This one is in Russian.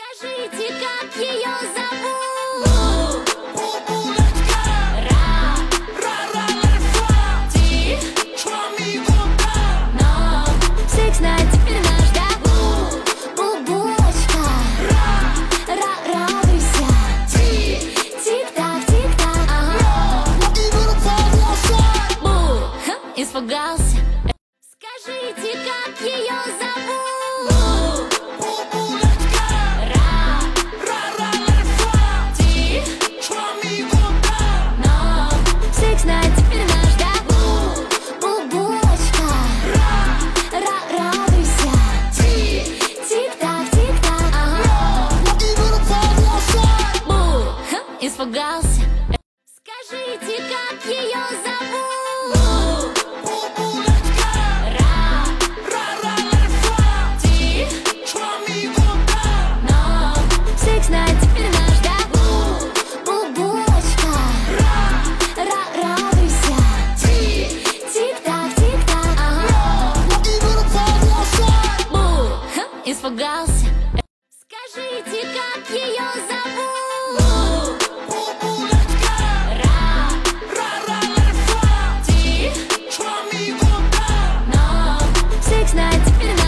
Скажите, как ее зовут? Но всех знает теперь наш, да? Булочка, радуйся. Тик-так, тик-так, испугался. Скажите, как ее зовут? Но всех знает теперь наш, да? Булочка, радуйся. Тик-так, тик-так, испугался. Скажите, как ее зовут? Но всех знает теперь наш, да? Булочка, радуйся. Тик-так, тик-так, испугался. Скажите, как ее зовут?